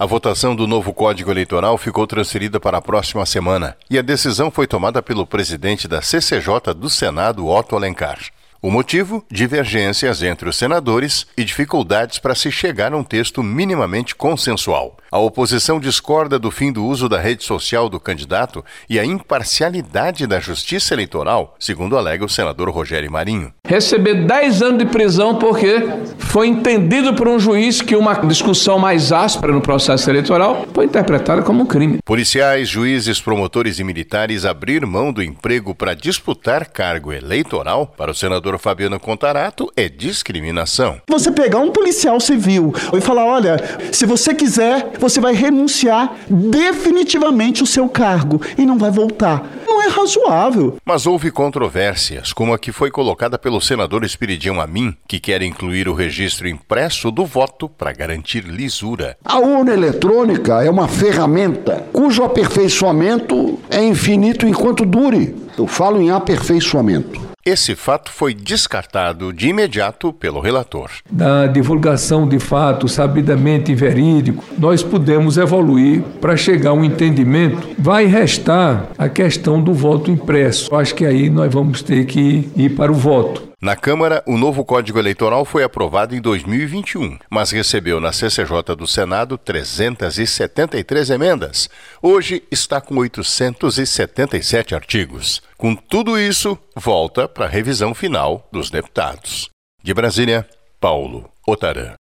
A votação do novo Código Eleitoral ficou transferida para a próxima semana e a decisão foi tomada pelo presidente da CCJ do Senado, Otto Alencar. O motivo? Divergências entre os senadores e dificuldades para se chegar a um texto minimamente consensual. A oposição discorda do fim do uso da rede social do candidato e a imparcialidade da Justiça Eleitoral, segundo alega o senador Rogério Marinho. Receber 10 anos de prisão porque foi entendido por um juiz que uma discussão mais áspera no processo eleitoral foi interpretada como um crime. Policiais, juízes, promotores e militares abriram mão do emprego para disputar cargo eleitoral para o senador Fabiano Contarato é discriminação. Você pegar um policial civil e falar, olha, se você quiser, você vai renunciar definitivamente o seu cargo e não vai voltar. Não é razoável. Mas houve controvérsias, como a que foi colocada pelo senador Espiridião Amin, que quer incluir o registro impresso do voto para garantir lisura. A urna eletrônica é uma ferramenta cujo aperfeiçoamento é infinito enquanto dure. Eu falo em aperfeiçoamento. Esse fato foi descartado de imediato pelo relator. Da divulgação de fato sabidamente verídico, nós pudemos evoluir para chegar a um entendimento. Vai restar a questão do voto impresso. Acho que aí nós vamos ter que ir para o voto. Na Câmara, o novo Código Eleitoral foi aprovado em 2021, mas recebeu na CCJ do Senado 373 emendas. Hoje está com 877 artigos. Com tudo isso, volta para a revisão final dos deputados. De Brasília, Paulo Otarã.